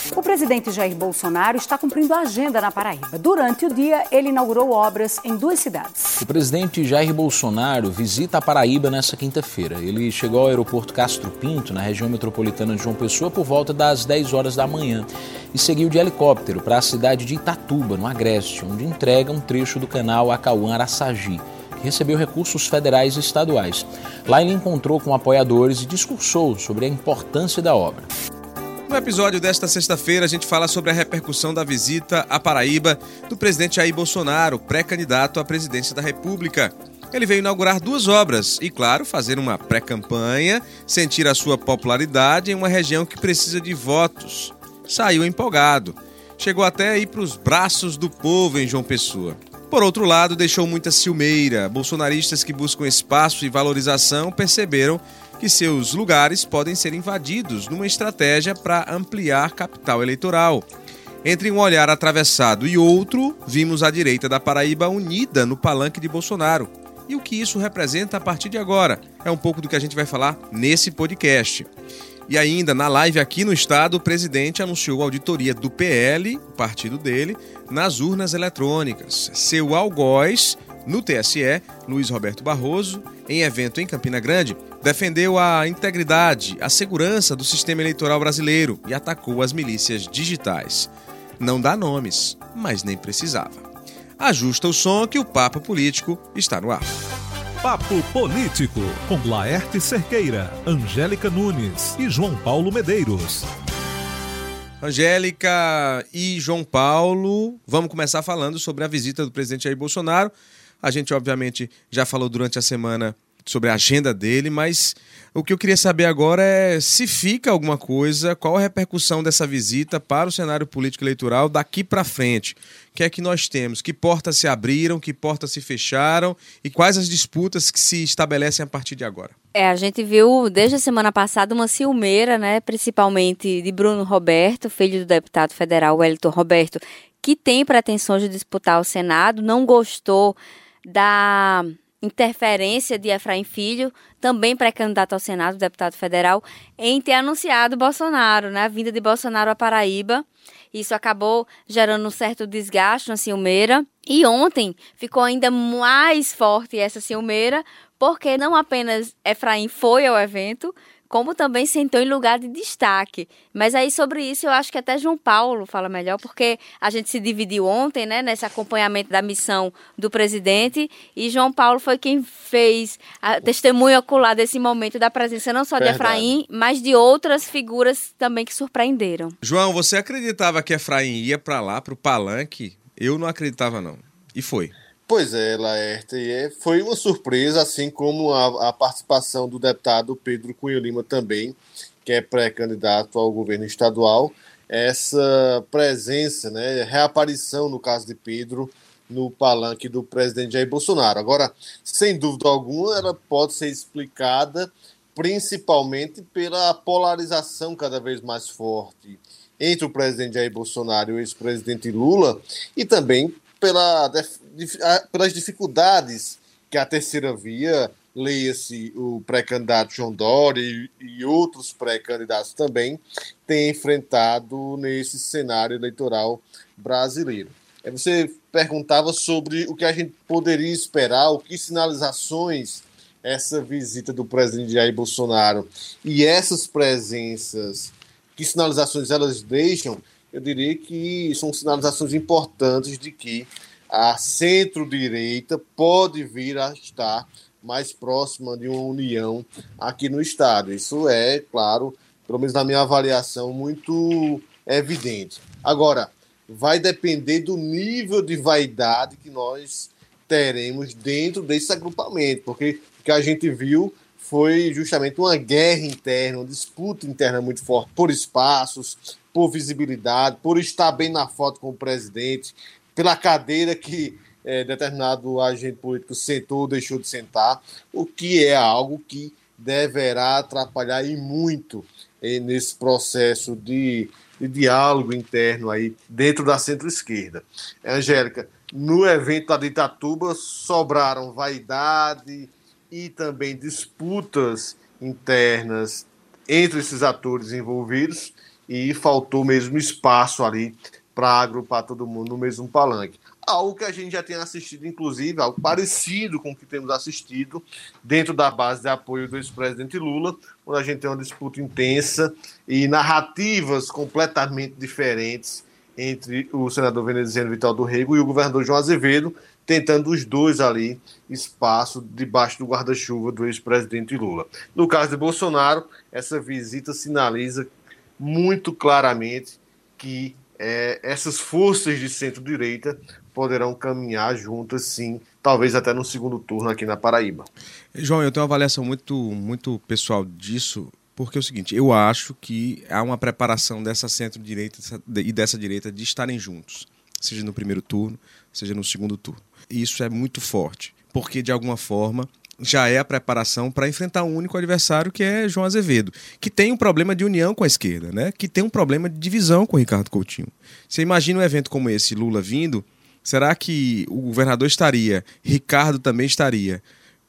O presidente Jair Bolsonaro está cumprindo a agenda na Paraíba. Durante o dia, ele inaugurou obras em 2 cidades. O presidente Jair Bolsonaro visita a Paraíba nesta quinta-feira. Ele chegou ao aeroporto Castro Pinto, na região metropolitana de João Pessoa, por volta das 10 horas da manhã e seguiu de helicóptero para a cidade de Itatuba, no Agreste, onde entrega um trecho do canal Acauã-Araçagi, que recebeu recursos federais e estaduais. Lá ele encontrou com apoiadores e discursou sobre a importância da obra. No episódio desta sexta-feira, a gente fala sobre a repercussão da visita à Paraíba do presidente Jair Bolsonaro, pré-candidato à presidência da República. Ele veio inaugurar 2 obras e, claro, fazer uma pré-campanha, sentir a sua popularidade em uma região que precisa de votos. Saiu empolgado. Chegou até a ir para os braços do povo em João Pessoa. Por outro lado, deixou muita ciumeira. Bolsonaristas que buscam espaço e valorização perceberam que seus lugares podem ser invadidos numa estratégia para ampliar capital eleitoral. Entre um olhar atravessado e outro, vimos a direita da Paraíba unida no palanque de Bolsonaro. E o que isso representa a partir de agora? É um pouco do que a gente vai falar nesse podcast. E ainda, na live aqui no estado, o presidente anunciou a auditoria do PL, o partido dele, nas urnas eletrônicas. Seu algoz, no TSE, Luiz Roberto Barroso, em evento em Campina Grande, defendeu a integridade, a segurança do sistema eleitoral brasileiro e atacou as milícias digitais. Não dá nomes, mas nem precisava. Ajusta o som que o Papo Político está no ar. Papo Político, com Laerte Cerqueira, Angélica Nunes e João Paulo Medeiros. Angélica e João Paulo, vamos começar falando sobre a visita do presidente Jair Bolsonaro. A gente, obviamente, já falou durante a semana sobre a agenda dele, mas o que eu queria saber agora é se fica alguma coisa, qual a repercussão dessa visita para o cenário político eleitoral daqui para frente. O que é que nós temos? Que portas se abriram, que portas se fecharam e quais as disputas que se estabelecem a partir de agora? A gente viu desde a semana passada uma ciumeira, né, principalmente de Bruno Roberto, filho do deputado federal Wellington Roberto, que tem pretensões de disputar o Senado, não gostou da interferência de Efraim Filho, também pré-candidato ao Senado, deputado federal, em ter anunciado Bolsonaro, né, a vinda de Bolsonaro à Paraíba. Isso acabou gerando um certo desgaste na ciumeira. E ontem ficou ainda mais forte essa ciumeira, porque não apenas Efraim foi ao evento, como também sentou em lugar de destaque. Mas aí sobre isso eu acho que até João Paulo fala melhor, porque a gente se dividiu ontem, né, nesse acompanhamento da missão do presidente, e João Paulo foi quem fez a testemunha ocular desse momento da presença não só de Efraim, mas de outras figuras também que surpreenderam. João, você acreditava que Efraim ia para lá, para o palanque? Eu não acreditava não. E foi. Pois é, Laerte, foi uma surpresa, assim como a participação do deputado Pedro Cunha Lima também, que é pré-candidato ao governo estadual. Essa presença, né, reaparição, no caso de Pedro, no palanque do presidente Jair Bolsonaro. Agora, sem dúvida alguma, ela pode ser explicada principalmente pela polarização cada vez mais forte entre o presidente Jair Bolsonaro e o ex-presidente Lula, e também pelas dificuldades que a terceira via, leia-se o pré-candidato João Dória e outros pré-candidatos também, têm enfrentado nesse cenário eleitoral brasileiro. Você perguntava sobre o que a gente poderia esperar, o que sinalizações essa visita do presidente Jair Bolsonaro e essas presenças, que sinalizações elas deixam. Eu diria que são sinalizações importantes de que a centro-direita pode vir a estar mais próxima de uma união aqui no Estado. Isso é, claro, pelo menos na minha avaliação, muito evidente. Agora, vai depender do nível de vaidade que nós teremos dentro desse agrupamento, porque o que a gente viu foi justamente uma guerra interna, uma disputa interna muito forte por espaços, por visibilidade, por estar bem na foto com o presidente, pela cadeira que determinado agente político sentou ou deixou de sentar, o que é algo que deverá atrapalhar e muito nesse processo de diálogo interno aí dentro da centro-esquerda. Angélica, no evento da Itatuba sobraram vaidade e também disputas internas entre esses atores envolvidos, e faltou mesmo espaço ali para agrupar todo mundo no mesmo palanque. Algo que a gente já tem assistido, inclusive, algo parecido com o que temos assistido dentro da base de apoio do ex-presidente Lula, onde a gente tem uma disputa intensa e narrativas completamente diferentes entre o senador veneziano Vital do Rego e o governador João Azevedo, tentando os dois ali espaço debaixo do guarda-chuva do ex-presidente Lula. No caso de Bolsonaro, essa visita sinaliza muito claramente que essas forças de centro-direita poderão caminhar juntas, sim, talvez até no segundo turno aqui na Paraíba. João, eu tenho uma avaliação muito pessoal disso, porque é o seguinte, eu acho que há uma preparação dessa centro-direita e dessa direita de estarem juntos, seja no primeiro turno, seja no segundo turno. E isso é muito forte, porque de alguma forma já é a preparação para enfrentar um único adversário, que é João Azevedo, que tem um problema de união com a esquerda, né? Que tem um problema de divisão com o Ricardo Coutinho. Você imagina um evento como esse, Lula vindo, será que o governador estaria, Ricardo também estaria?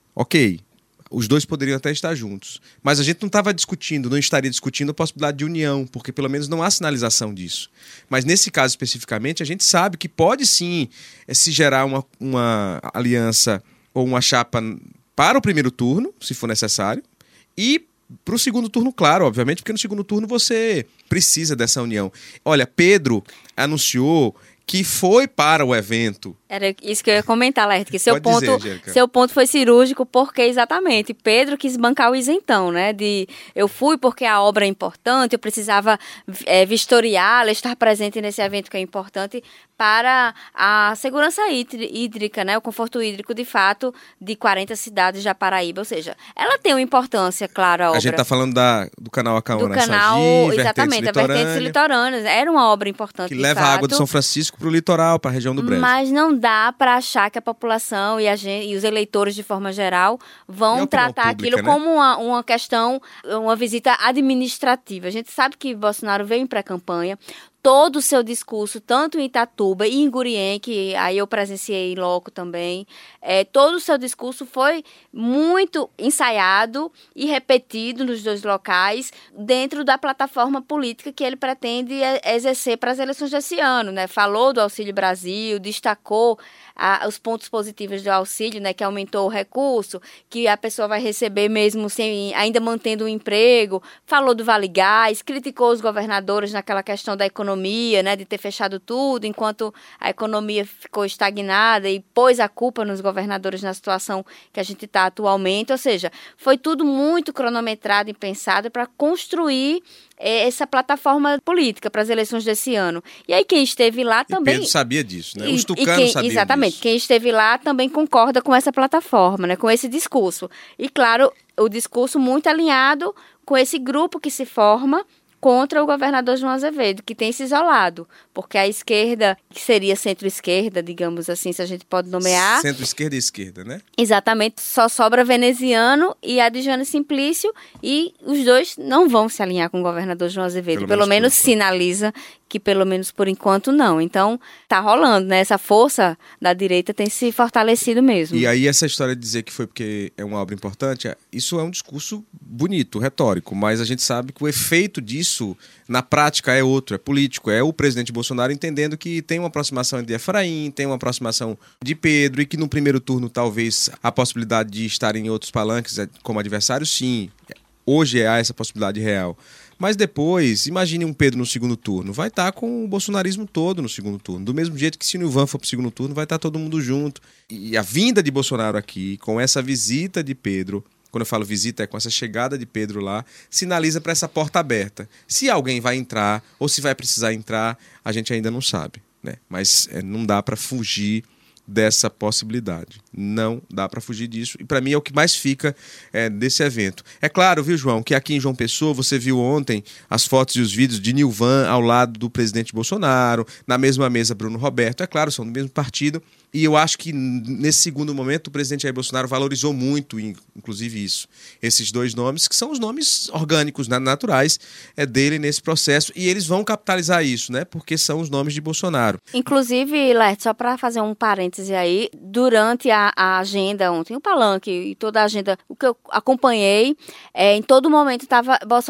Ok, os dois poderiam até estar juntos, mas a gente não estaria discutindo a possibilidade de união, porque pelo menos não há sinalização disso. Mas nesse caso especificamente, a gente sabe que pode sim se gerar uma aliança ou uma chapa para o primeiro turno, se for necessário, e para o segundo turno, claro, obviamente, porque no segundo turno você precisa dessa união. Olha, Pedro anunciou que foi para o evento. Era isso que eu ia comentar, Laerte, que seu ponto foi cirúrgico, porque exatamente Pedro quis bancar o isentão, né? Eu fui porque a obra é importante, eu precisava vistoriá-la, estar presente nesse evento que é importante para a segurança hídrica, né? O conforto hídrico, de fato, de 40 cidades da Paraíba. Ou seja, ela tem uma importância, claro, a obra. A gente está falando do canal Acauana exatamente, a vertentes litorâneas. Era uma obra importante, que leva a água de São Francisco para o litoral, para a região do Brejo. Mas não dá para achar que a população e os eleitores, de forma geral, vão tratar aquilo como uma questão, uma visita administrativa. A gente sabe que Bolsonaro veio em pré-campanha, todo o seu discurso, tanto em Itatuba e em Gurien, que aí eu presenciei em loco também, todo o seu discurso foi muito ensaiado e repetido nos dois locais, dentro da plataforma política que ele pretende exercer para as eleições desse ano, né? Falou do Auxílio Brasil, destacou os pontos positivos do auxílio, né, que aumentou o recurso, que a pessoa vai receber mesmo ainda mantendo o emprego, falou do Vale Gás, criticou os governadores naquela questão da economia, né, de ter fechado tudo, enquanto a economia ficou estagnada, e pôs a culpa nos governadores na situação que a gente está atualmente. Ou seja, foi tudo muito cronometrado e pensado para construir essa plataforma política para as eleições desse ano. E aí quem esteve lá também... Pedro sabia disso, né? Os tucanos sabiam exatamente, disso. Quem esteve lá também concorda com essa plataforma, né? Com esse discurso. E, claro, o discurso muito alinhado com esse grupo que se forma contra o governador João Azevedo, que tem se isolado, porque a esquerda, que seria centro-esquerda, digamos assim, se a gente pode nomear... Centro-esquerda e esquerda, né? Exatamente, só sobra veneziano e Adjane Simplício, e os dois não vão se alinhar com o governador João Azevedo, pelo menos sinaliza que pelo menos por enquanto não. Então, tá rolando, né? Essa força da direita tem se fortalecido mesmo. E aí essa história de dizer que foi porque é uma obra importante, isso é um discurso bonito, retórico, mas a gente sabe que o efeito disso, na prática, é outro, é político. É o presidente Bolsonaro entendendo que tem uma aproximação de Efraim, tem uma aproximação de Pedro, e que no primeiro turno talvez a possibilidade de estar em outros palanques como adversário, sim. Hoje há essa possibilidade real. Mas depois, imagine um Pedro no segundo turno. Vai estar com o bolsonarismo todo no segundo turno. Do mesmo jeito que se o Nilvan for para o segundo turno, vai estar todo mundo junto. E a vinda de Bolsonaro aqui, com essa visita de Pedro, quando eu falo visita, é com essa chegada de Pedro lá, sinaliza para essa porta aberta. Se alguém vai entrar, ou se vai precisar entrar, a gente ainda não sabe, né? Mas não dá para fugir dessa possibilidade. Não dá para fugir disso. E para mim é o que mais fica desse evento. É claro, viu, João, que aqui em João Pessoa você viu ontem as fotos e os vídeos de Nilvan ao lado do presidente Bolsonaro, na mesma mesa Bruno Roberto. É claro, são do mesmo partido. E eu acho que nesse segundo momento o presidente Jair Bolsonaro valorizou muito, inclusive isso. Esses dois nomes, que são os nomes orgânicos, naturais dele nesse processo. E eles vão capitalizar isso, né? Porque são os nomes de Bolsonaro. Inclusive, Laerte, só para fazer um parêntese aí, durante a agenda ontem, o palanque e toda a agenda, o que eu acompanhei, em todo momento estava Bolsonaro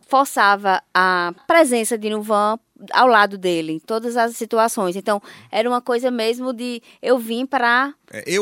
forçava a presença de Nilvan ao lado dele, em todas as situações. Então, era uma coisa mesmo de eu vim para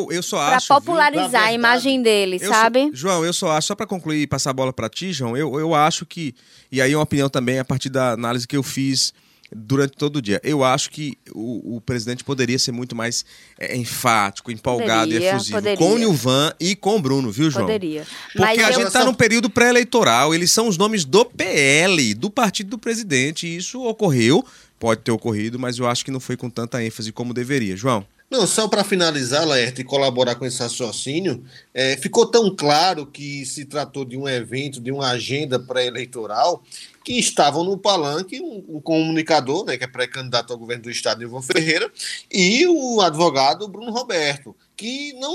popularizar a imagem dele, sabe? João, eu só acho, só para concluir e passar a bola para ti, João, eu acho que, e aí uma opinião também a partir da análise que eu fiz durante todo o dia, eu acho que o presidente poderia ser muito mais enfático, empolgado e efusivo com o Nilvan e com o Bruno, viu, João? Poderia. Porque a gente está num período pré-eleitoral, eles são os nomes do PL, do partido do presidente, e isso ocorreu, pode ter ocorrido, mas eu acho que não foi com tanta ênfase como deveria. João? Não, só para finalizar, Laerte, e colaborar com esse raciocínio, ficou tão claro que se tratou de um evento, de uma agenda pré-eleitoral, que estavam no palanque um comunicador, né, que é pré-candidato ao governo do estado, Nilvan Ferreira, e o advogado Bruno Roberto, que não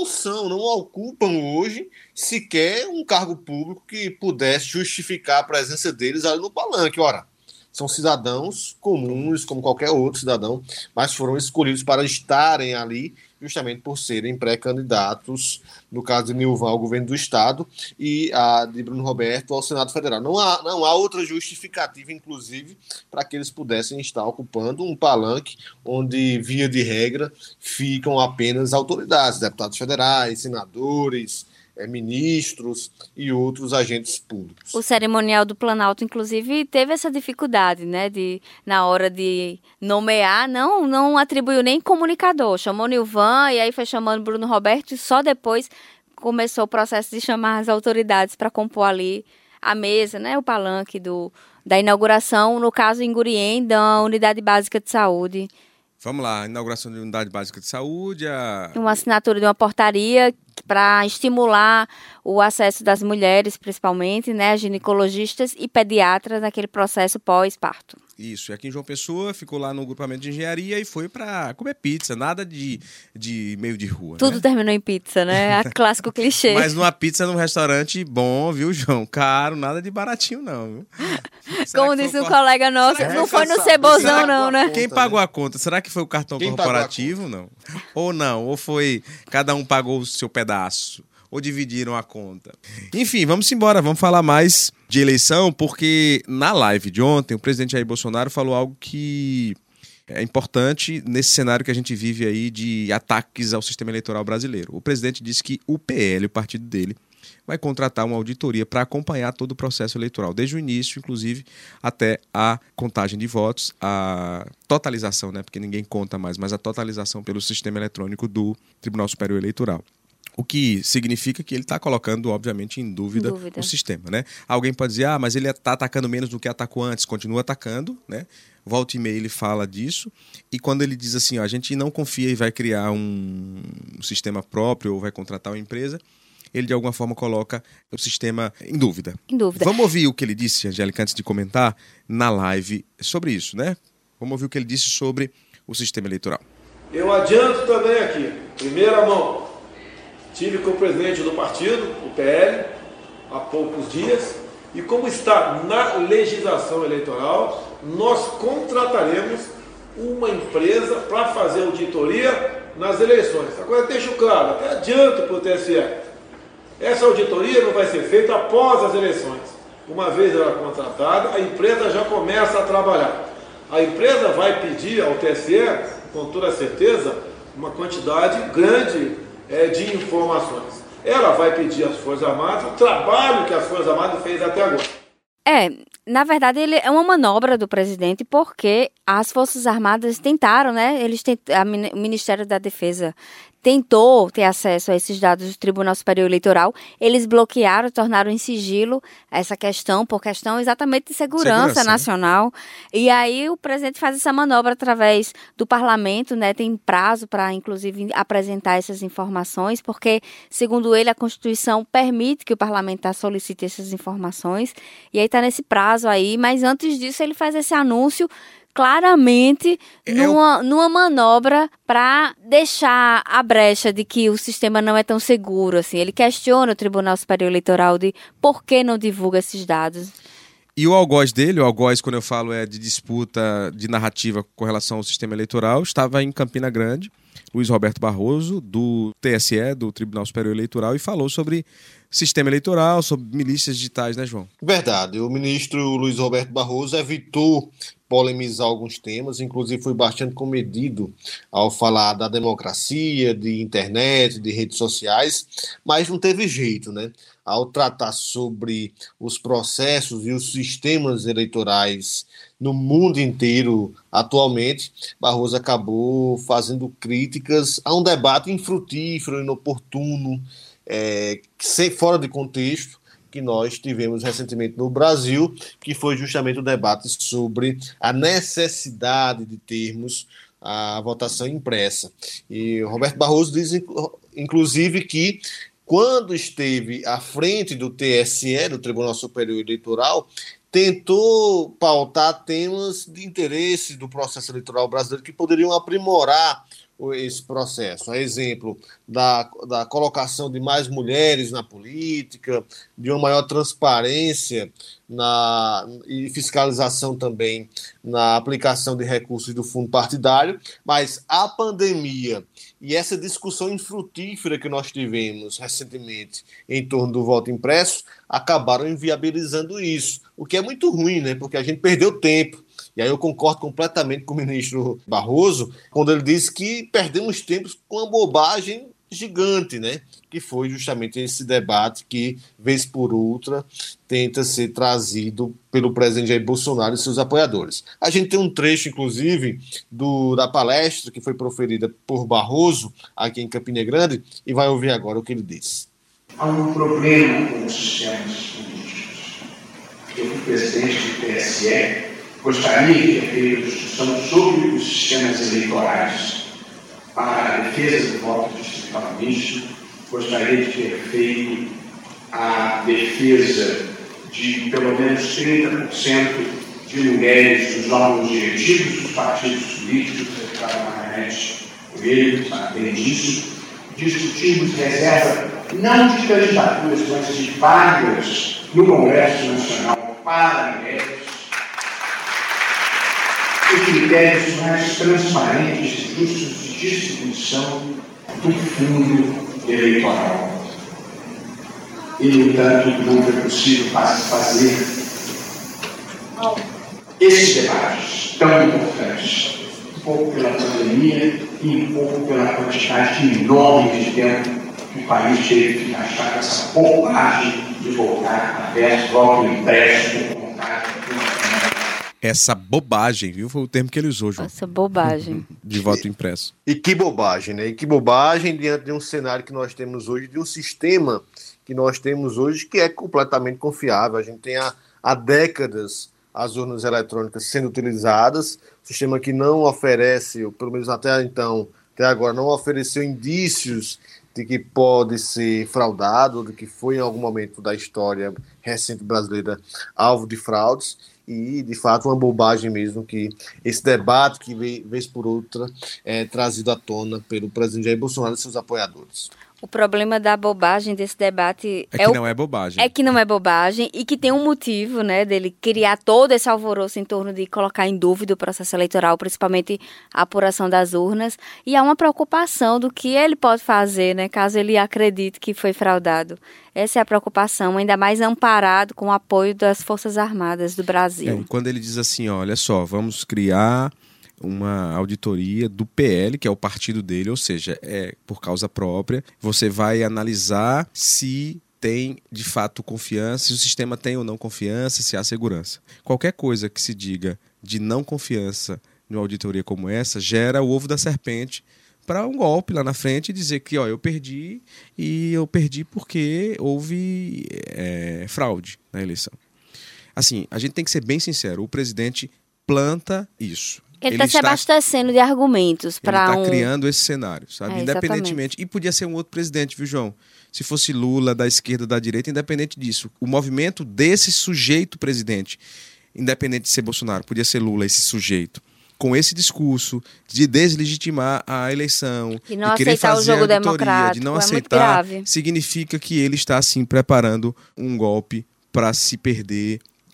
ocupam hoje sequer um cargo público que pudesse justificar a presença deles ali no palanque. Ora, são cidadãos comuns, como qualquer outro cidadão, mas foram escolhidos para estarem ali justamente por serem pré-candidatos, no caso de Nilvan ao governo do estado e a de Bruno Roberto ao Senado Federal. Não há outra justificativa, inclusive, para que eles pudessem estar ocupando um palanque onde, via de regra, ficam apenas autoridades, deputados federais, senadores, ministros e outros agentes públicos. O cerimonial do Planalto, inclusive, teve essa dificuldade, né, na hora de nomear, não atribuiu nem comunicador, chamou Nilvan e aí foi chamando Bruno Roberto e só depois começou o processo de chamar as autoridades para compor ali a mesa, né, o palanque da inauguração, no caso em Gurien, da Unidade Básica de Saúde. Vamos lá, inauguração de Unidade Básica de Saúde. Uma assinatura de uma portaria para estimular o acesso das mulheres, principalmente, né, ginecologistas e pediatras naquele processo pós-parto. Isso, e aqui em João Pessoa ficou lá no grupamento de engenharia e foi para comer pizza, nada de meio de rua. Tudo, né? Terminou em pizza, né? Clássico clichê. Mas numa pizza num restaurante bom, viu, João? Caro, nada de baratinho não, viu? Como disse um colega nosso, não foi no Cebozão não, né? Quem pagou a conta? Será que foi o cartão corporativo? Não. Ou foi cada um pagou o seu pedaço? Ou dividiram a conta? Enfim, vamos embora, vamos falar mais de eleição, porque na live de ontem o presidente Jair Bolsonaro falou algo que é importante nesse cenário que a gente vive aí de ataques ao sistema eleitoral brasileiro. O presidente disse que o PL, o partido dele, vai contratar uma auditoria para acompanhar todo o processo eleitoral, desde o início, inclusive, até a contagem de votos, a totalização, né, porque ninguém conta mais, mas a totalização pelo sistema eletrônico do Tribunal Superior Eleitoral. O que significa que ele está colocando, obviamente, em dúvida o sistema, né? Alguém pode dizer, mas ele está atacando menos do que atacou antes, continua atacando, né? Volta e meia ele fala disso, e quando ele diz assim, a gente não confia e vai criar um sistema próprio ou vai contratar uma empresa, ele de alguma forma coloca o sistema em dúvida. Vamos ouvir o que ele disse, Angélica, antes de comentar na live sobre isso, né? Vamos ouvir o que ele disse sobre o sistema eleitoral. Eu adianto também aqui, primeira mão, tive com o presidente do partido, o PL, há poucos dias, e como está na legislação eleitoral, nós contrataremos uma empresa para fazer auditoria nas eleições. Agora deixo claro, até adianto para o TSE, essa auditoria não vai ser feita após as eleições. Uma vez ela contratada, a empresa já começa a trabalhar. A empresa vai pedir ao TSE, com toda certeza, uma quantidade grande de informações. Ela vai pedir às Forças Armadas o trabalho que as Forças Armadas fez até agora. Na verdade, ele é uma manobra do presidente, porque as Forças Armadas tentaram, né? O Ministério da Defesa tentou ter acesso a esses dados do Tribunal Superior Eleitoral. Eles bloquearam, tornaram em sigilo essa questão, por questão exatamente de segurança nacional. Né? E aí o presidente faz essa manobra através do parlamento, né? Tem prazo para, inclusive, apresentar essas informações, porque, segundo ele, a Constituição permite que o parlamentar solicite essas informações. E aí está nesse prazo aí, mas antes disso ele faz esse anúncio claramente numa manobra para deixar a brecha de que o sistema não é tão seguro. Assim. Ele questiona o Tribunal Superior Eleitoral de por que não divulga esses dados. E o algoz dele, o algoz, quando eu falo, é de disputa de narrativa com relação ao sistema eleitoral, estava em Campina Grande, Luiz Roberto Barroso, do TSE, do Tribunal Superior Eleitoral, e falou sobre sistema eleitoral, sobre milícias digitais, né, João? Verdade. O ministro Luiz Roberto Barroso evitou polemizar alguns temas, inclusive foi bastante comedido ao falar da democracia, de internet, de redes sociais, mas não teve jeito, né? Ao tratar sobre os processos e os sistemas eleitorais no mundo inteiro atualmente, Barroso acabou fazendo críticas a um debate infrutífero, inoportuno, fora de contexto, que nós tivemos recentemente no Brasil, que foi justamente o debate sobre a necessidade de termos a votação impressa. E o Roberto Barroso diz, inclusive, que quando esteve à frente do TSE, do Tribunal Superior Eleitoral, tentou pautar temas de interesse do processo eleitoral brasileiro que poderiam aprimorar esse processo. A exemplo da colocação de mais mulheres na política, de uma maior transparência e fiscalização também na aplicação de recursos do fundo partidário, mas a pandemia e essa discussão infrutífera que nós tivemos recentemente em torno do voto impresso acabaram inviabilizando isso, o que é muito ruim, né? Porque a gente perdeu tempo. E aí eu concordo completamente com o ministro Barroso quando ele disse que perdemos tempo com uma bobagem gigante, né? Que foi justamente esse debate que, vez por outra, tenta ser trazido pelo presidente Jair Bolsonaro e seus apoiadores. A gente tem um trecho, inclusive, da palestra que foi proferida por Barroso aqui em Campina Grande e vai ouvir agora o que ele disse. Há um problema com os sistemas políticos. Eu fui presidente do TSE, gostaria de ter feito discussão sobre os sistemas eleitorais para a defesa do voto distrital misto, gostaria de ter feito a defesa de pelo menos 30% de mulheres dos órgãos diretivos dos partidos políticos, eu estava na Margarete Coelho, sabem disso. Discutimos reserva não de candidaturas, mas de vagas no Congresso Nacional para mulheres, e critérios mais transparentes e justos de distribuição do fundo eleitoral. E, no entanto, não foi possível fazer esses debates tão importantes, um pouco pela pandemia e um pouco pela quantidade enorme de tempo que o país teve que gastar com essa bobagem de voltar a ver voto impresso com vontade. Essa bobagem, viu? Foi o termo que ele usou, João. Essa bobagem. De voto impresso. E que bobagem, né? E que bobagem diante de um cenário que nós temos hoje, de um sistema que nós temos hoje que é completamente confiável. A gente tem há décadas as urnas eletrônicas sendo utilizadas, sistema que não oferece, ou pelo menos até então, até agora, não ofereceu indícios de que pode ser fraudado, de que foi em algum momento da história recente brasileira alvo de fraudes. E, de fato, uma bobagem mesmo que esse debate que, vez por outra, é trazido à tona pelo presidente Jair Bolsonaro e seus apoiadores. O problema da bobagem desse debate não é bobagem. É que não é bobagem e que tem um motivo, né, dele criar todo esse alvoroço em torno de colocar em dúvida o processo eleitoral, principalmente a apuração das urnas, e há uma preocupação do que ele pode fazer, né, caso ele acredite que foi fraudado. Essa é a preocupação, ainda mais amparado com o apoio das Forças Armadas do Brasil. Quando ele diz assim, olha só, vamos criar uma auditoria do PL, que é o partido dele, ou seja, é por causa própria. Você vai analisar se tem, de fato, confiança, se o sistema tem ou não confiança, se há segurança. Qualquer coisa que se diga de não confiança numa auditoria como essa, gera o ovo da serpente para um golpe lá na frente e dizer que eu perdi, e eu perdi porque houve fraude na eleição. Assim, a gente tem que ser bem sincero, o presidente planta isso. Ele está se abastecendo de argumentos para Ele está criando esse cenário, sabe? Independentemente. E podia ser um outro presidente, viu, João? Se fosse Lula, da esquerda, da direita, independente disso. O movimento desse sujeito presidente, independente de ser Bolsonaro, podia ser Lula, esse sujeito, com esse discurso de deslegitimar a eleição, de não de querer aceitar fazer o jogo a auditoria, democrático, de não é aceitar, muito grave. significa que ele está, assim, preparando um golpe para se perder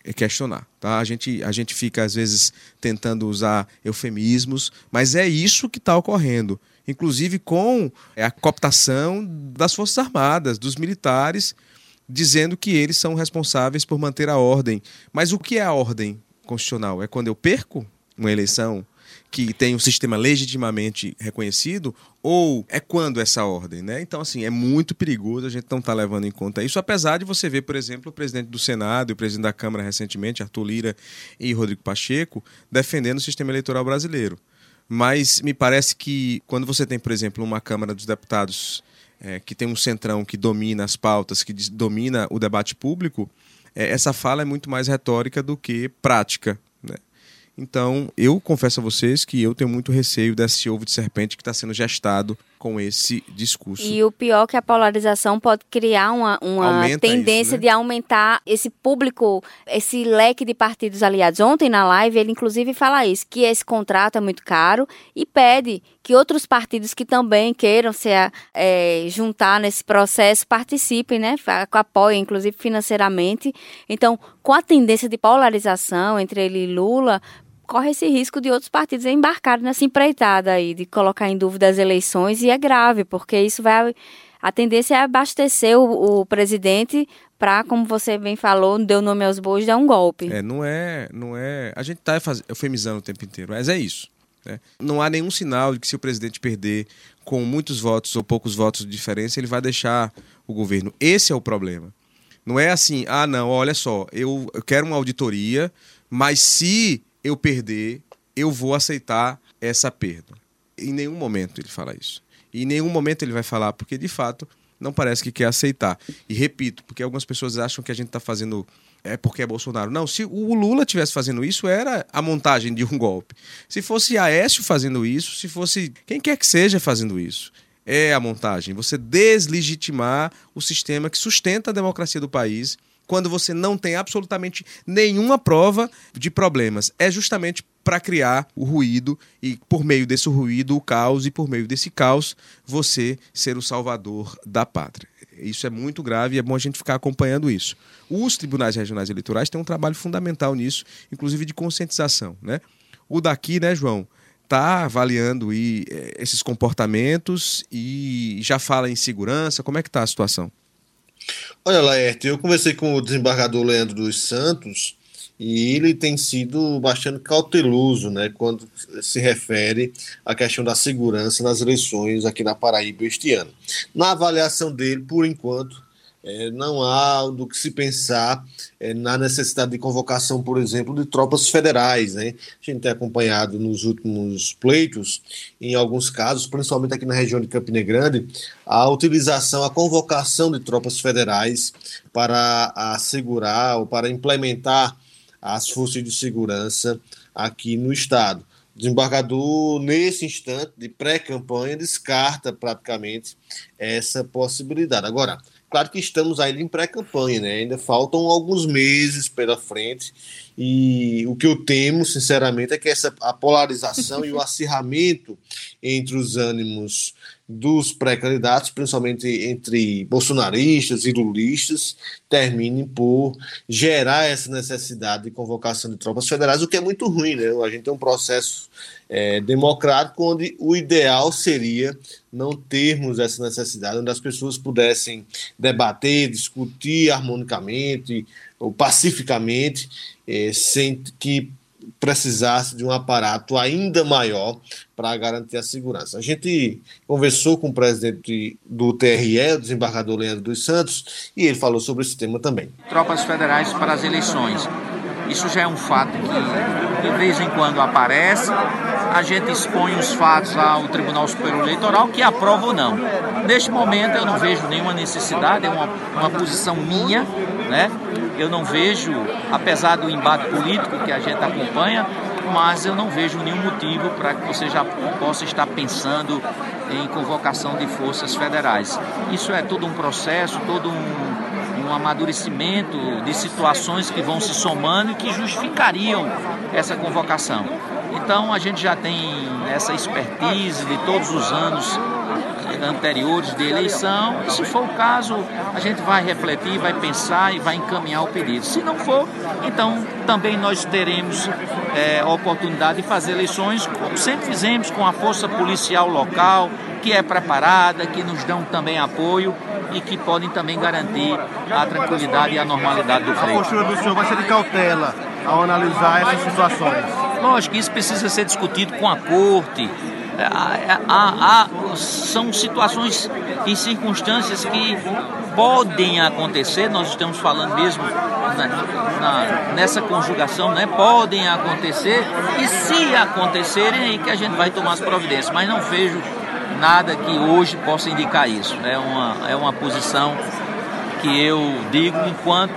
questionar, tá? A gente fica, às vezes, tentando usar eufemismos, mas é isso que está ocorrendo, inclusive com a cooptação das Forças Armadas, dos militares, dizendo que eles são responsáveis por manter a ordem. Mas o que é a ordem constitucional? É quando eu perco uma eleição que tem um sistema legitimamente reconhecido, ou é quando essa ordem, né? Então, assim, é muito perigoso, a gente não está levando em conta isso, apesar de você ver, por exemplo, o presidente do Senado e o presidente da Câmara recentemente, Arthur Lira e Rodrigo Pacheco, defendendo o sistema eleitoral brasileiro. Mas me parece que quando você tem, por exemplo, uma Câmara dos Deputados que tem um centrão que domina as pautas, que domina o debate público, essa fala é muito mais retórica do que prática, né? Então, eu confesso a vocês que eu tenho muito receio desse ovo de serpente que está sendo gestado com esse discurso. E o pior é que a polarização pode criar uma tendência isso, né? de aumentar esse público, esse leque de partidos aliados. Ontem na live ele inclusive fala isso, que esse contrato é muito caro e pede que outros partidos que também queiram se juntar nesse processo participem, né? Apoiem, inclusive financeiramente. Então, com a tendência de polarização entre ele e Lula, corre esse risco de outros partidos embarcarem nessa empreitada aí, de colocar em dúvida as eleições, e é grave, porque isso vai... A tendência é abastecer o presidente para, como você bem falou, deu nome aos bois, dar um golpe. Não é... A gente está eufemizando o tempo inteiro, mas é isso, né? Não há nenhum sinal de que se o presidente perder com muitos votos ou poucos votos de diferença, ele vai deixar o governo. Esse é o problema. Não é assim, não, olha só, eu quero uma auditoria, mas se eu perder, eu vou aceitar essa perda. Em nenhum momento ele fala isso. E em nenhum momento ele vai falar, porque de fato não parece que quer aceitar. E repito, porque algumas pessoas acham que a gente está fazendo porque é Bolsonaro. Não, se o Lula estivesse fazendo isso, era a montagem de um golpe. Se fosse Aécio fazendo isso, se fosse quem quer que seja fazendo isso, é a montagem. Você deslegitimar o sistema que sustenta a democracia do país, quando você não tem absolutamente nenhuma prova de problemas. É justamente para criar o ruído e, por meio desse ruído, o caos, e por meio desse caos, você ser o salvador da pátria. Isso é muito grave e é bom a gente ficar acompanhando isso. Os tribunais regionais eleitorais têm um trabalho fundamental nisso, inclusive de conscientização, né? O daqui, né, João, está avaliando esses comportamentos e já fala em segurança. Como é que está a situação? Olha, Laerte, eu conversei com o desembargador Leandro dos Santos e ele tem sido bastante cauteloso, né, quando se refere à questão da segurança nas eleições aqui na Paraíba este ano. Na avaliação dele, por enquanto, não há do que se pensar na necessidade de convocação, por exemplo, de tropas federais, né? A gente tem acompanhado nos últimos pleitos, em alguns casos, principalmente aqui na região de Campina Grande, a utilização, a convocação de tropas federais para assegurar ou para implementar as forças de segurança aqui no estado. O desembargador, nesse instante de pré-campanha, descarta praticamente essa possibilidade. Agora, claro que estamos ainda em pré-campanha, né? Ainda faltam alguns meses pela frente e o que eu temo, sinceramente, é que a polarização e o acirramento entre os ânimos dos pré-candidatos, principalmente entre bolsonaristas e lulistas, terminem por gerar essa necessidade de convocação de tropas federais, o que é muito ruim, né? A gente tem um processo democrático onde o ideal seria não termos essa necessidade, onde as pessoas pudessem debater, discutir harmonicamente ou pacificamente, sem que precisasse de um aparato ainda maior para garantir a segurança. A gente conversou com o presidente do TRE, o desembargador Leandro dos Santos, e ele falou sobre esse tema também. Tropas federais para as eleições. Isso já é um fato que de vez em quando aparece, a gente expõe os fatos ao Tribunal Superior Eleitoral, que aprova ou não. Neste momento eu não vejo nenhuma necessidade, é uma posição minha, né? Eu não vejo, apesar do embate político que a gente acompanha, mas eu não vejo nenhum motivo para que você já possa estar pensando em convocação de forças federais. Isso é todo um processo, todo um amadurecimento de situações que vão se somando e que justificariam essa convocação. Então a gente já tem essa expertise de todos os anos anteriores de eleição, e se for o caso, a gente vai refletir, vai pensar e vai encaminhar o pedido. Se não for, então também nós teremos a oportunidade de fazer eleições, como sempre fizemos, com a força policial local, que é preparada, que nos dão também apoio e que podem também garantir a tranquilidade e a normalidade do freio. A postura do senhor vai ser de cautela ao analisar essas situações? Lógico que isso precisa ser discutido com a corte. São situações e circunstâncias que podem acontecer, nós estamos falando mesmo nessa conjugação, né? Podem acontecer, e se acontecerem, aí que a gente vai tomar as providências, mas não vejo nada que hoje possa indicar isso. É uma posição que eu digo enquanto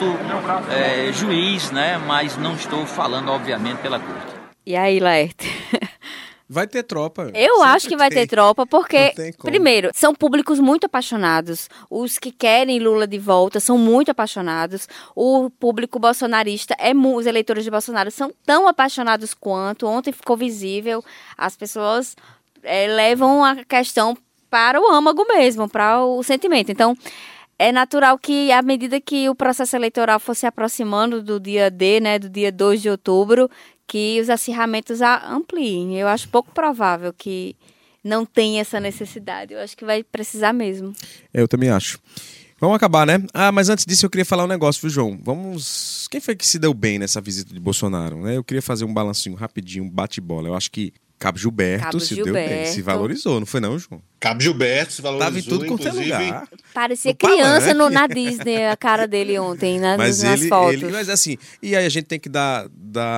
juiz, né? Mas não estou falando, obviamente, pela corte. E aí, Laerte? Vai ter tropa. Eu acho que vai ter tropa, porque, primeiro, são públicos muito apaixonados. Os que querem Lula de volta são muito apaixonados. O público bolsonarista, os eleitores de Bolsonaro são tão apaixonados quanto. Ontem ficou visível, as pessoas levam a questão para o âmago mesmo, para o sentimento. Então, é natural que, à medida que o processo eleitoral for se aproximando do dia D, né, do dia 2 de outubro, que os acirramentos ampliem. Eu acho pouco provável que não tenha essa necessidade. Eu acho que vai precisar mesmo. Eu também acho. Vamos acabar, né? Mas antes disso eu queria falar um negócio, viu, João? Quem foi que se deu bem nessa visita de Bolsonaro, né? Eu queria fazer um balancinho rapidinho, um bate-bola. Eu acho que Cabo Gilberto deu bem, se valorizou, não foi não, João? Cabo Gilberto se valorizou, tava em tudo quanto é lugar. Parecia criança na Disney, a cara dele ontem, nas fotos. Mas assim, e aí a gente tem que dar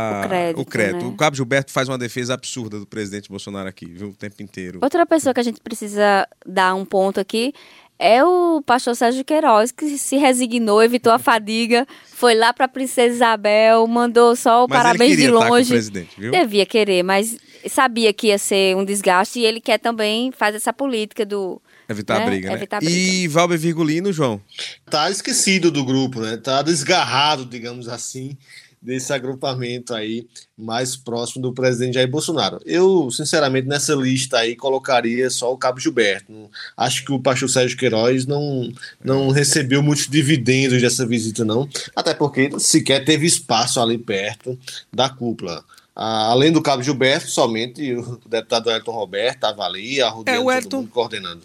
o crédito. Né? O Cabo Gilberto faz uma defesa absurda do presidente Bolsonaro aqui, viu, o tempo inteiro. Outra pessoa que a gente precisa dar um ponto aqui é o pastor Sérgio Queiroz, que se resignou, evitou a fadiga, foi lá para a Princesa Isabel, mandou só o parabéns de longe. Viu? Devia querer, mas sabia que ia ser um desgaste, e ele quer também fazer essa política do... Evitar a briga, né? E Valber Virgulino, João? Tá esquecido do grupo, né? Tá desgarrado, digamos assim, desse agrupamento aí mais próximo do presidente Jair Bolsonaro. Eu, sinceramente, nessa lista aí colocaria só o Cabo Gilberto. Acho que o pastor Sérgio Queiroz não recebeu muitos dividendos dessa visita, não. Até porque sequer teve espaço ali perto da cúpula. Além do Cabo Gilberto, somente o deputado Wellington Roberto estava ali, arrodeando todo mundo, coordenando.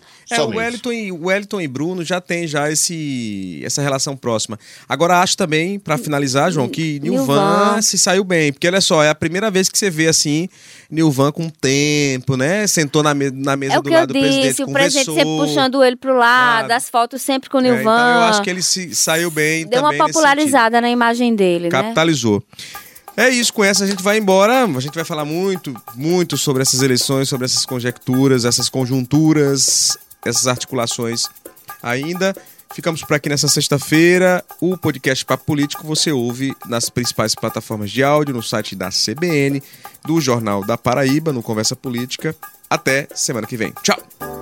O Wellington e Bruno já tem essa relação próxima. Agora, acho também, para finalizar, João, que Nilvan se saiu bem. Porque, olha só, é a primeira vez que você vê, assim, Nilvan com tempo, né? Sentou na mesa do lado do presidente, o presidente sempre puxando ele pro lado, as fotos sempre com o Nilvan. Então, eu acho que ele saiu bem. Deu uma popularizada na imagem dele, capitalizou. Né? É isso, com essa a gente vai embora. A gente vai falar muito, muito sobre essas eleições, sobre essas conjecturas, essas conjunturas, essas articulações ainda. Ficamos por aqui nessa sexta-feira. O podcast Papo Político você ouve nas principais plataformas de áudio, no site da CBN, do Jornal da Paraíba, no Conversa Política. Até semana que vem. Tchau!